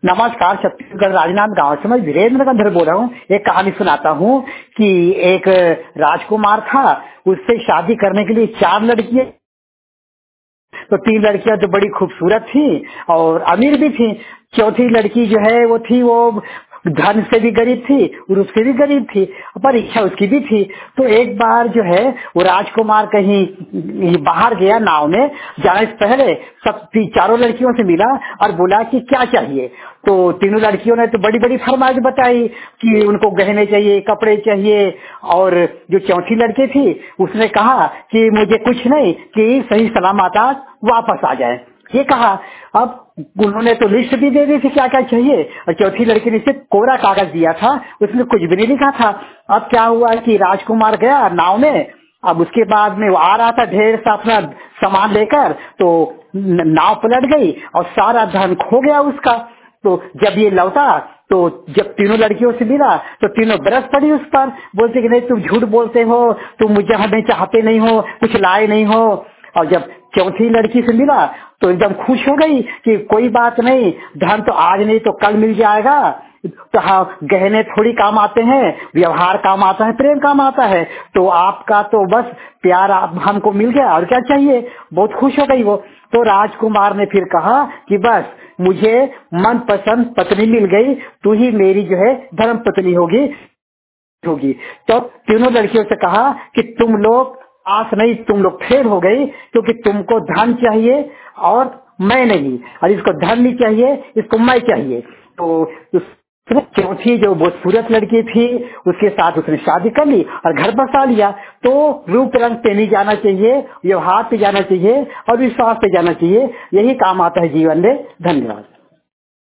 नमस्कार, छत्तीसगढ़ राजनांद गांव से मैं वीरेंद्र गंधर बोल रहा हूँ। एक कहानी सुनाता हूँ कि एक राजकुमार था, उससे शादी करने के लिए 4 लड़कियां। तो 3 लड़कियां तो बड़ी खूबसूरत थी और अमीर भी थी। चौथी लड़की जो है वो धन से भी गरीब थी और उससे भी गरीब थी, पर इच्छा उसकी भी थी। तो एक बार जो है वो राजकुमार कहीं बाहर गया नाव में, जाने से पहले सब 4 लड़कियों से मिला और बोला कि क्या चाहिए। तो 3 लड़कियों ने तो बड़ी बड़ी फरमाइश बताई कि उनको गहने चाहिए, कपड़े चाहिए। और जो चौथी लड़की थी उसने कहा कि मुझे कुछ नहीं, कि सही सलामत वापस आ जाए, ये कहा। अब उन्होंने तो लिस्ट भी दे दी थी क्या क्या चाहिए, और चौथी लड़की ने सिर्फ कोरा कागज दिया था, उसमें कुछ भी नहीं लिखा था। अब क्या हुआ कि राजकुमार गया नाव में। अब उसके बाद में वो आ रहा था ढेर सा अपना सामान लेकर, तो नाव पलट गई और सारा धन खो गया उसका। तो जब ये लौटा तो जब तीनों लड़कियों से मिला तो तीनों बरस पड़ी उस पर, बोलते कि नहीं तुम झूठ बोलते हो, तुम मुझे हमें चाहते नहीं हो, कुछ लाए नहीं हो। और जब चौथी लड़की से मिला तो एकदम खुश हो गई कि कोई बात नहीं, धन तो आज नहीं तो कल मिल जाएगा। तो हाँ, गहने थोड़ी काम आते हैं, व्यवहार काम आता है, प्रेम काम आता है। तो आपका तो बस प्यार आप हमको मिल गया, और क्या चाहिए। बहुत खुश हो गई वो। तो राजकुमार ने फिर कहा कि बस मुझे मनपसंद पत्नी मिल गई, तू ही मेरी जो है धर्म पत्नी होगी। तो तीनों लड़कियों से कहा कि तुम लोग आस नहीं, तुम लोग फेल हो गई, क्योंकि तुमको धन चाहिए और मैं नहीं, और इसको धन नहीं चाहिए, इसको मैं चाहिए। तो चौथी जो बहुत खूबसूरत लड़की थी उसके साथ उसने शादी कर ली और घर बसा लिया। तो रूप रंग पे नहीं जाना चाहिए, व्यवहार पे जाना चाहिए और विश्वास पे जाना चाहिए। यही काम आता है जीवन में। धन्यवाद।